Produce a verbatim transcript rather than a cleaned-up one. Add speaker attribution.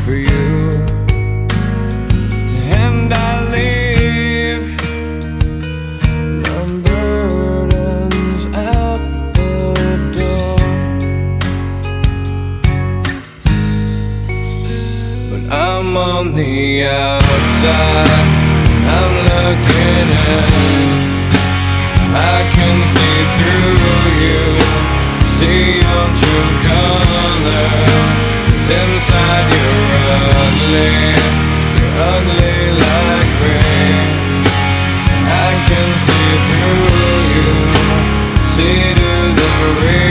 Speaker 1: for you. And I leave my burdens at the door. But I'm on the outside, I'm looking in. I can see through you, see your true colors. 'Cause inside you're ugly, you're ugly like